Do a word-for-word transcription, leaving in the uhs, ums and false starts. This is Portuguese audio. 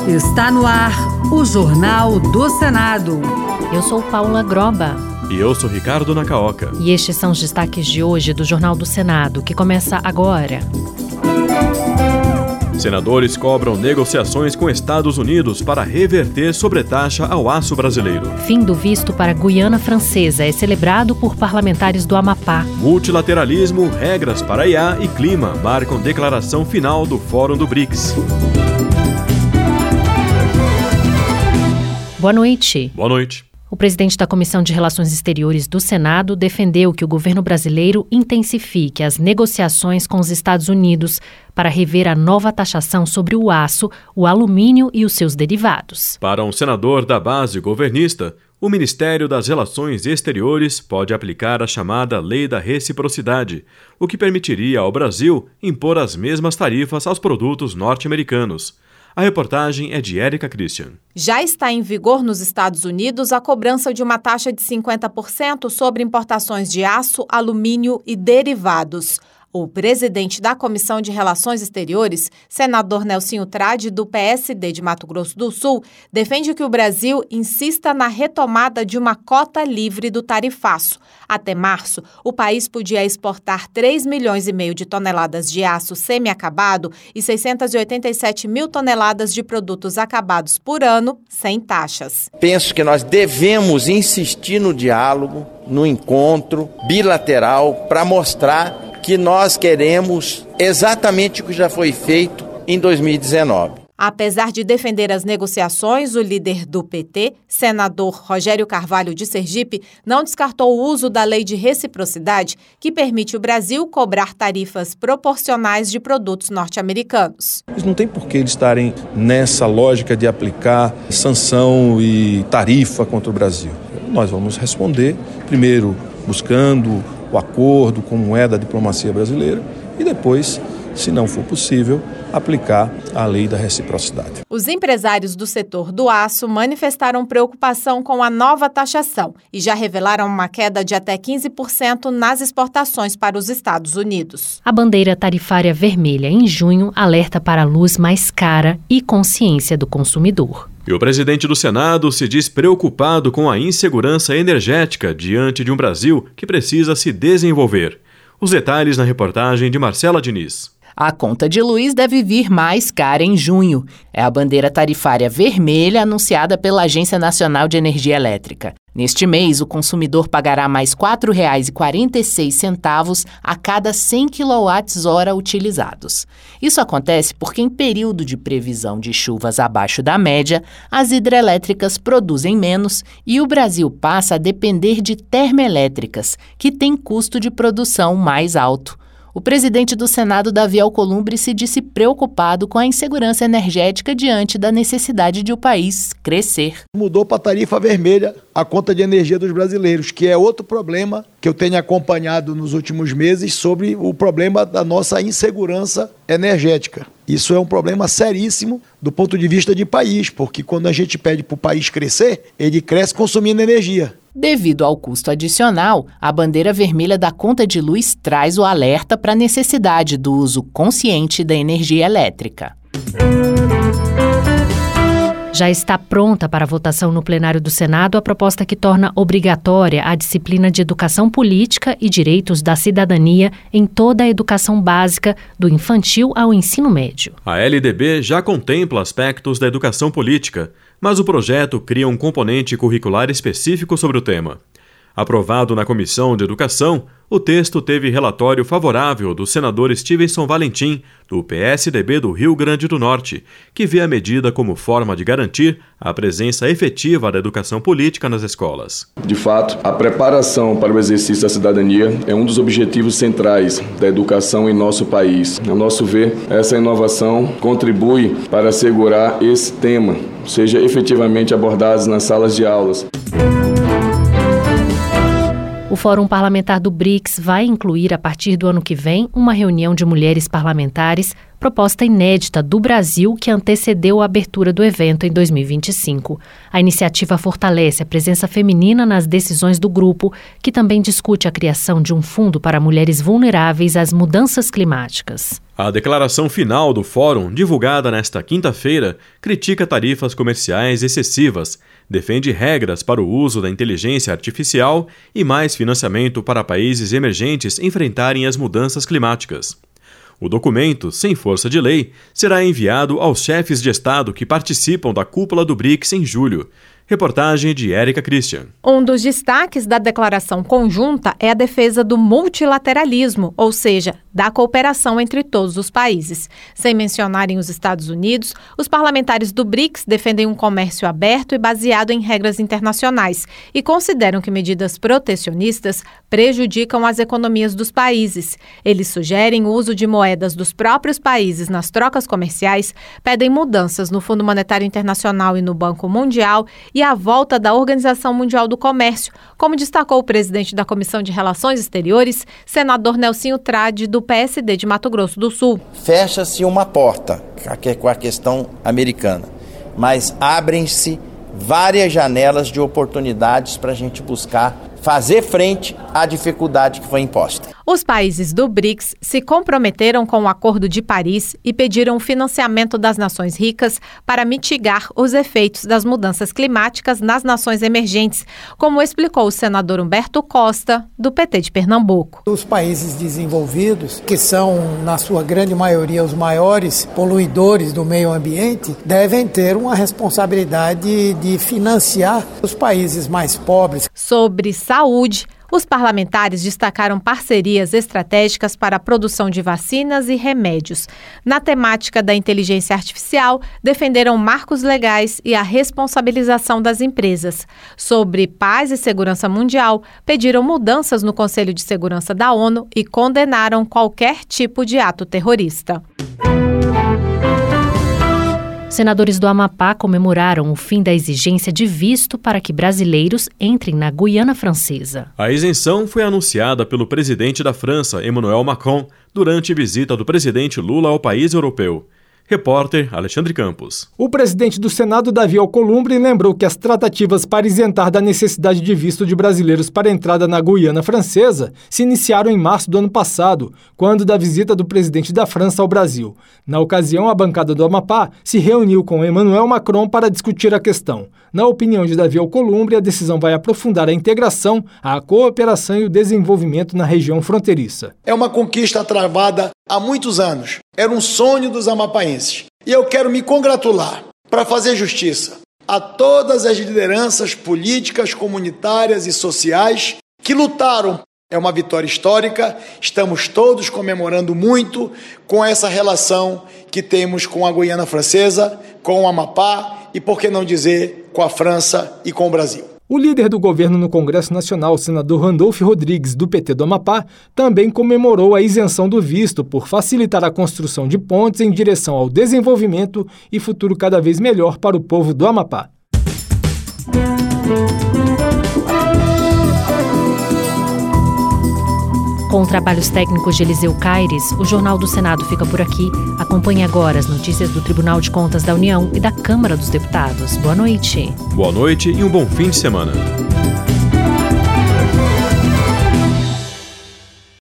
Está no ar o Jornal do Senado. Eu sou Paula Groba. E eu sou Ricardo Nacaoca. E estes são os destaques de hoje do Jornal do Senado, que começa agora. Senadores cobram negociações com Estados Unidos para reverter sobretaxa ao aço brasileiro. Fim do visto para Guiana Francesa é celebrado por parlamentares do Amapá. Multilateralismo, regras para I A e clima marcam declaração final do Fórum do BRICS. Boa noite. Boa noite. O presidente da Comissão de Relações Exteriores do Senado defendeu que o governo brasileiro intensifique as negociações com os Estados Unidos para rever a nova taxação sobre o aço, o alumínio e os seus derivados. Para um senador da base governista, o Ministério das Relações Exteriores pode aplicar a chamada Lei da Reciprocidade, o que permitiria ao Brasil impor as mesmas tarifas aos produtos norte-americanos. A reportagem é de Érica Christian. Já está em vigor nos Estados Unidos a cobrança de uma taxa de cinquenta por cento sobre importações de aço, alumínio e derivados. O presidente da Comissão de Relações Exteriores, senador Nelsinho Trade, do P S D de Mato Grosso do Sul, defende que o Brasil insista na retomada de uma cota livre do tarifaço. Até março, o país podia exportar três milhões e meio de toneladas de aço semi-acabado e seiscentas e oitenta e sete mil toneladas de produtos acabados por ano, sem taxas. Penso que nós devemos insistir no diálogo, no encontro bilateral, para mostrar que nós queremos exatamente o que já foi feito em dois mil e dezenove. Apesar de defender as negociações, o líder do P T, senador Rogério Carvalho de Sergipe, não descartou o uso da lei de reciprocidade, que permite o Brasil cobrar tarifas proporcionais de produtos norte-americanos. Eles não tem por que eles estarem nessa lógica de aplicar sanção e tarifa contra o Brasil. Nós vamos responder, primeiro, buscando o acordo, como é da diplomacia brasileira, e depois, se não for possível, aplicar a lei da reciprocidade. Os empresários do setor do aço manifestaram preocupação com a nova taxação e já revelaram uma queda de até quinze por cento nas exportações para os Estados Unidos. A bandeira tarifária vermelha em junho alerta para a luz mais cara e consciência do consumidor. E o presidente do Senado se diz preocupado com a insegurança energética diante de um Brasil que precisa se desenvolver. Os detalhes na reportagem de Marcela Diniz. A conta de luz deve vir mais cara em junho. É a bandeira tarifária vermelha anunciada pela Agência Nacional de Energia Elétrica. Neste mês, o consumidor pagará mais quatro reais e quarenta e seis centavos a cada cem quilowatts-hora utilizados. Isso acontece porque, em período de previsão de chuvas abaixo da média, as hidrelétricas produzem menos e o Brasil passa a depender de termoelétricas, que têm custo de produção mais alto. O presidente do Senado, Davi Alcolumbre, se disse preocupado com a insegurança energética diante da necessidade de o país crescer. Mudou para a tarifa vermelha a conta de energia dos brasileiros, que é outro problema que eu tenho acompanhado nos últimos meses sobre o problema da nossa insegurança energética. Isso é um problema seríssimo do ponto de vista de país, porque quando a gente pede para o país crescer, ele cresce consumindo energia. Devido ao custo adicional, a bandeira vermelha da conta de luz traz o alerta para a necessidade do uso consciente da energia elétrica. Já está pronta para votação no plenário do Senado a proposta que torna obrigatória a disciplina de educação política e direitos da cidadania em toda a educação básica, do infantil ao ensino médio. A L D B já contempla aspectos da educação política, mas o projeto cria um componente curricular específico sobre o tema. Aprovado na Comissão de Educação, o texto teve relatório favorável do senador Stevenson Valentim, do P S D B do Rio Grande do Norte, que vê a medida como forma de garantir a presença efetiva da educação política nas escolas. De fato, a preparação para o exercício da cidadania é um dos objetivos centrais da educação em nosso país. A nosso ver, essa inovação contribui para assegurar esse tema seja efetivamente abordado nas salas de aulas. O Fórum Parlamentar do BRICS vai incluir, a partir do ano que vem, uma reunião de mulheres parlamentares, proposta inédita do Brasil que antecedeu a abertura do evento em dois mil e vinte e cinco. A iniciativa fortalece a presença feminina nas decisões do grupo, que também discute a criação de um fundo para mulheres vulneráveis às mudanças climáticas. A declaração final do Fórum, divulgada nesta quinta-feira, critica tarifas comerciais excessivas, defende regras para o uso da inteligência artificial e mais financiamento para países emergentes enfrentarem as mudanças climáticas. O documento, sem força de lei, será enviado aos chefes de Estado que participam da cúpula do BRICS em julho. Reportagem de Érica Christian. Um dos destaques da declaração conjunta é a defesa do multilateralismo, ou seja, da cooperação entre todos os países. Sem mencionarem os Estados Unidos, os parlamentares do BRICS defendem um comércio aberto e baseado em regras internacionais e consideram que medidas protecionistas prejudicam as economias dos países. Eles sugerem o uso de moedas dos próprios países nas trocas comerciais, pedem mudanças no Fundo Monetário Internacional e no Banco Mundial e a volta da Organização Mundial do Comércio, como destacou o presidente da Comissão de Relações Exteriores, senador Nelsinho Trade, do P S D de Mato Grosso do Sul. Fecha-se uma porta com a questão americana, mas abrem-se várias janelas de oportunidades para a gente buscar fazer frente à dificuldade que foi imposta. Os países do BRICS se comprometeram com o Acordo de Paris e pediram o financiamento das nações ricas para mitigar os efeitos das mudanças climáticas nas nações emergentes, como explicou o senador Humberto Costa, do P T de Pernambuco. Os países desenvolvidos, que são, na sua grande maioria, os maiores poluidores do meio ambiente, devem ter uma responsabilidade de financiar os países mais pobres. Sobre saúde, os parlamentares destacaram parcerias estratégicas para a produção de vacinas e remédios. Na temática da inteligência artificial, defenderam marcos legais e a responsabilização das empresas. Sobre paz e segurança mundial, pediram mudanças no Conselho de Segurança da ONU e condenaram qualquer tipo de ato terrorista. Senadores do Amapá comemoraram o fim da exigência de visto para que brasileiros entrem na Guiana Francesa. A isenção foi anunciada pelo presidente da França, Emmanuel Macron, durante visita do presidente Lula ao país europeu. Repórter Alexandre Campos. O presidente do Senado, Davi Alcolumbre, lembrou que as tratativas para isentar da necessidade de visto de brasileiros para entrada na Guiana Francesa se iniciaram em março do ano passado, quando da visita do presidente da França ao Brasil. Na ocasião, a bancada do Amapá se reuniu com Emmanuel Macron para discutir a questão. Na opinião de Davi Alcolumbre, a decisão vai aprofundar a integração, a cooperação e o desenvolvimento na região fronteiriça. É uma conquista travada há muitos anos. Era um sonho dos amapaenses. E eu quero me congratular, para fazer justiça, a todas as lideranças políticas, comunitárias e sociais que lutaram. É uma vitória histórica, estamos todos comemorando muito com essa relação que temos com a Guiana Francesa, com o Amapá e, por que não dizer, com a França e com o Brasil. O líder do governo no Congresso Nacional, senador Randolfo Rodrigues, do P T do Amapá, também comemorou a isenção do visto por facilitar a construção de pontes em direção ao desenvolvimento e futuro cada vez melhor para o povo do Amapá. Com trabalhos técnicos de Eliseu Caires, o Jornal do Senado fica por aqui. Acompanhe agora as notícias do Tribunal de Contas da União e da Câmara dos Deputados. Boa noite. Boa noite e um bom fim de semana.